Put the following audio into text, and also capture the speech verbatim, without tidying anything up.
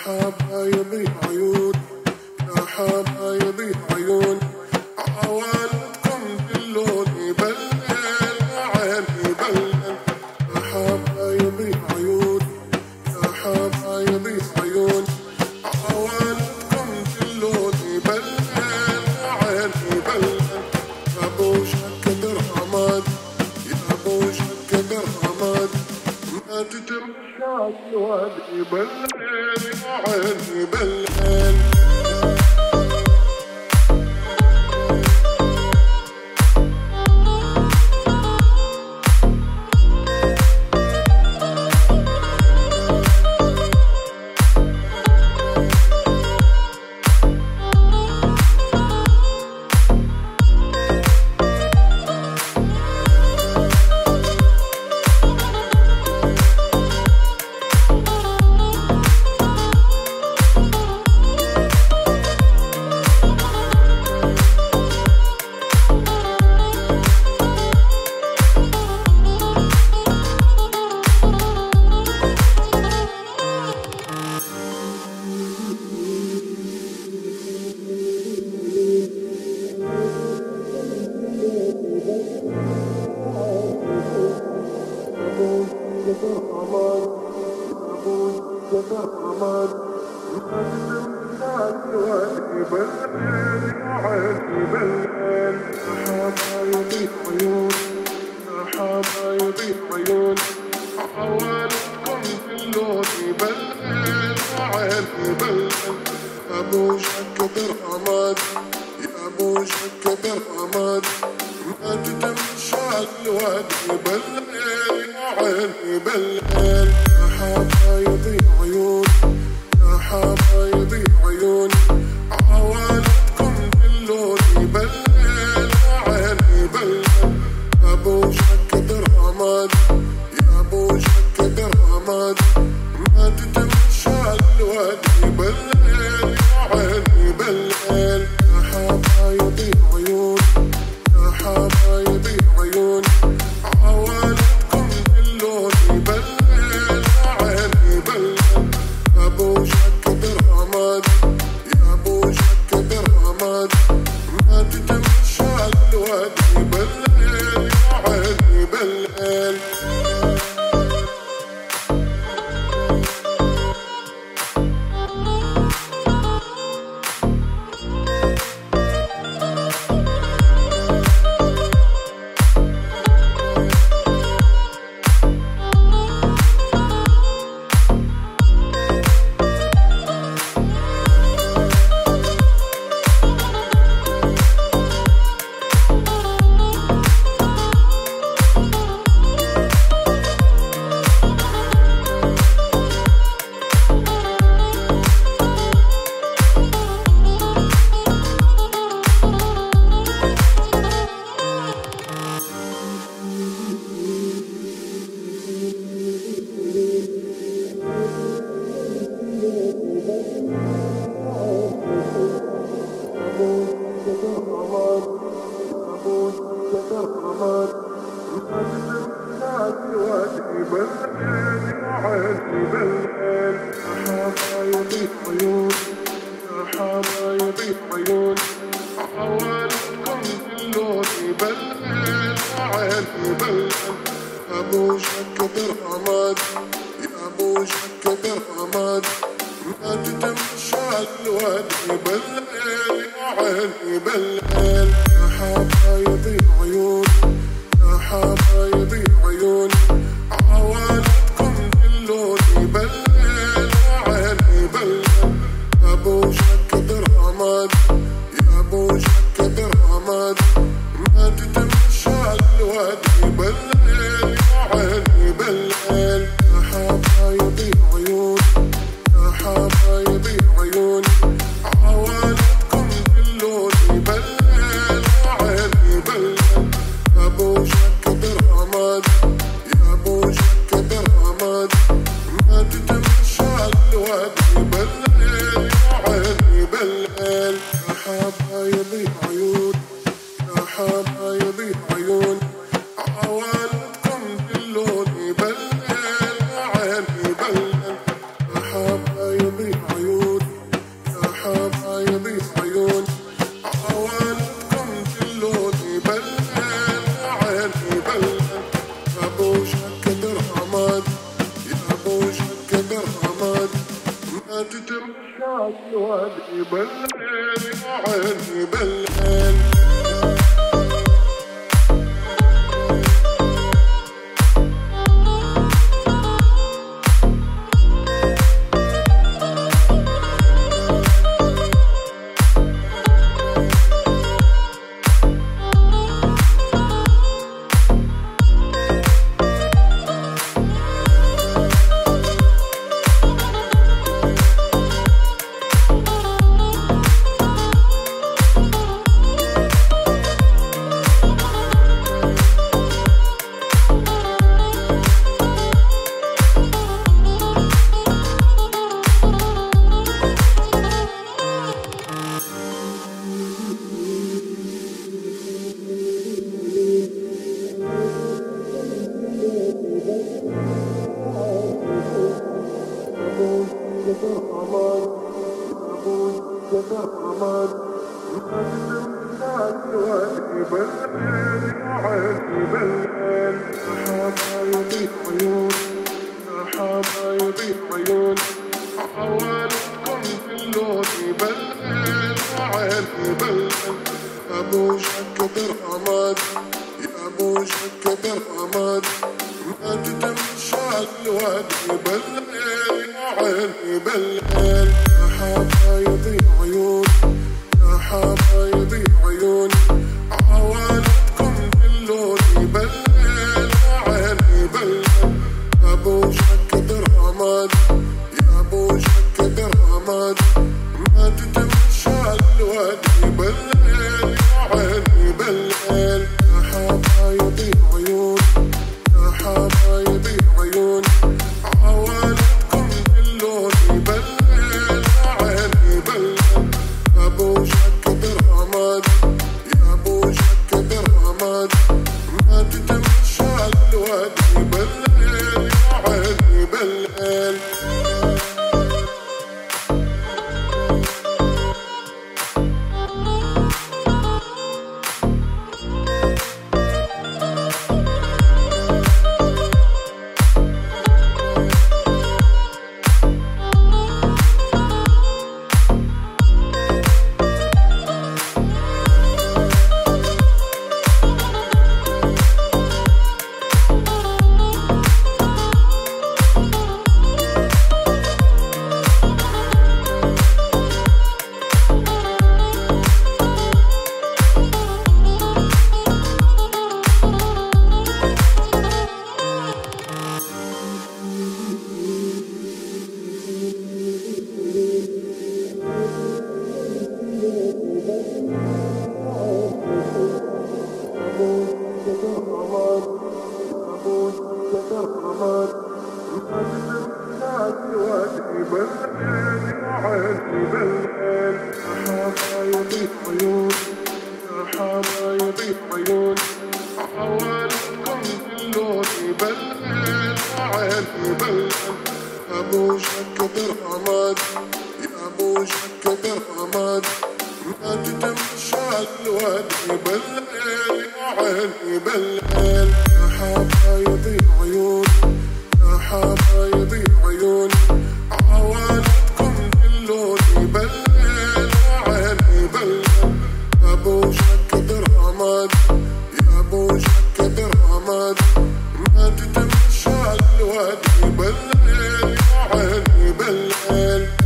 حبايبي عيون يا حبايبي عيون عوالمكم كلهم يبلل وعين يبلل يا حبايبي عيون يا حبايبي عيون عوالمكم كلهم يبلل وعين يبلل يا ابو شك درهمات يا ابو شك درهمات ما تتمشى الواد يبلل وعين يبلل ابو شك درهمات يا ابو شك درهمات ما تتمشى الواد يبلل وعين يبلل يا حبايبي عيون يا حبايبي عيون عوالمكم كلهم يبلل وعين يبلل ابو شك درهمات يا ابو شك درهمات ما تتمشى الواد يبلل وعين يبلل يا حبايبي عيون يا حبايبي عيون عوالمكم كلهم يبلل وعين يبلل ابو شك درهمات يا ابو شك درهمات ما تتمشى الواد يبلل وعين يبلل ابو شك درهمات يا ابو شك درهمات ما تتمشى الواد يبلل وعين يبلل يا حبايبي عيون يا حبايبي عيون عوالمكم كلهم يبلل وعين يبلل ابو شك درهمات يا ابو شك درهمات ما تتمشى الواد يبلل وعين يبلل يا حبايبي عيون يا حبايبي عيون عوالمكم كلهم يبلل وعين يبلل ابو شك درهمات يا ابو شك درهمات ما تتمشى الواد يبلل وعين يبلل يا حبايبي عيون يا حبايبي عيون عوالمكم ما تتمشى الوادي بالليل يا عيني بالليل. أبو شك برحمن يا أبو شك برحمن ما تتمشى الوادي بالليل يا عيني بالليل. يا حبايبي عيون يا حبايبي عيون عوالمكم دلوني بالليل يا عيني بالليل. أبو شك برحمن يا أبو شك برحمن ما تتمشى الوادي بالليل يا عيني بالليل. يا حبايبي عيون يا حبايبي عيون عوالمكم دلوني بالليل يا عيني بالليل. أبو شك برحمن يا أبو شك برحمن ما تتمشى الوادي بالليل يا عيني بالليل. أبو شك برحمن يا أبو شك برحمن ما تتمشى الوادي بالليل يا عيني بالليل. يا حبايبي عيون يا حبايبي عيون عوالمكم دلوني بالليل يا عيني بالليل. أبو شك برحمن يا أبو شك برحمن ما تتمشى الوادي بالليل يا عيني بالليل.